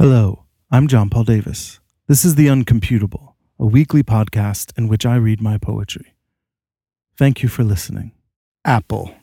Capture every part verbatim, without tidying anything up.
Hello, I'm John Paul Davis. This is The Uncomputable, a weekly podcast in which I read my poetry. Thank you for listening. Apple.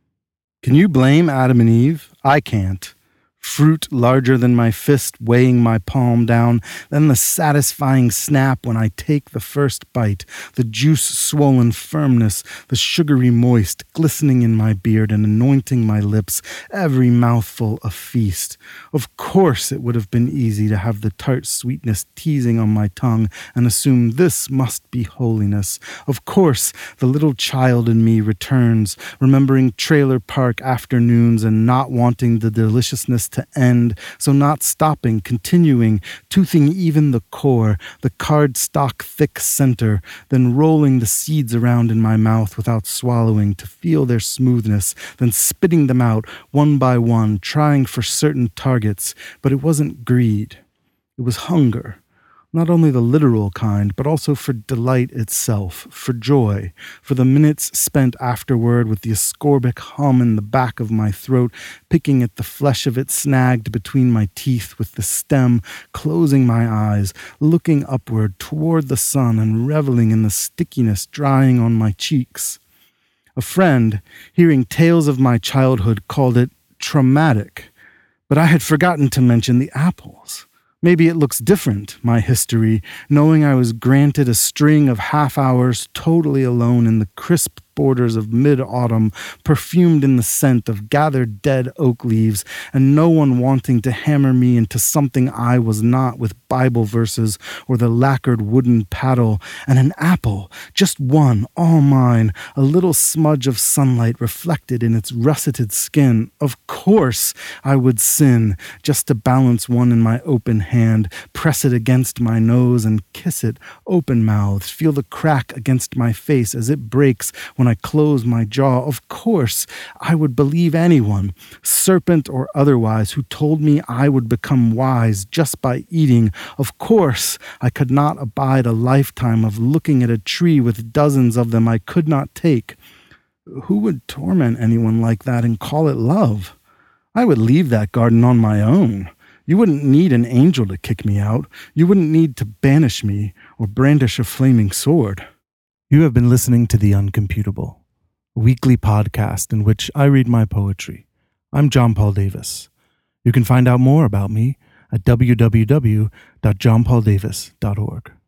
Can you blame Adam and Eve? I can't. Fruit larger than my fist weighing my palm down, then the satisfying snap when I take the first bite, the juice-swollen firmness, the sugary moist glistening in my beard and anointing my lips, every mouthful a feast. Of course it would have been easy to have the tart sweetness teasing on my tongue and assume this must be holiness. Of course the little child in me returns, remembering trailer park afternoons and not wanting the deliciousness to end, so not stopping, continuing, toothing even the core, the cardstock thick center, then rolling the seeds around in my mouth without swallowing to feel their smoothness, then spitting them out one by one, trying for certain targets. But it wasn't greed. It was hunger. Not only the literal kind, but also for delight itself, for joy, for the minutes spent afterward with the ascorbic hum in the back of my throat, picking at the flesh of it snagged between my teeth with the stem, closing my eyes, looking upward toward the sun and reveling in the stickiness drying on my cheeks. A friend, hearing tales of my childhood, called it traumatic, but I had forgotten to mention the apples. Maybe it looks different, my history, knowing I was granted a string of half hours totally alone in the crisp borders of mid-autumn, perfumed in the scent of gathered dead oak leaves, and no one wanting to hammer me into something I was not with Bible verses or the lacquered wooden paddle, and an apple, just one, all mine, a little smudge of sunlight reflected in its russeted skin. Of course I would sin, just to balance one in my open hand, press it against my nose and kiss it, open-mouthed, feel the crack against my face as it breaks when I close my jaw. Of course I would believe anyone, serpent or otherwise, who told me I would become wise just by eating. Of course I could not abide a lifetime of looking at a tree with dozens of them I could not take. Who would torment anyone like that and call it love? I would leave that garden on my own. You wouldn't need an angel to kick me out. You wouldn't need to banish me or brandish a flaming sword. You have been listening to The Uncomputable, a weekly podcast in which I read my poetry. I'm John Paul Davis. You can find out more about me at w w w dot john paul davis dot org.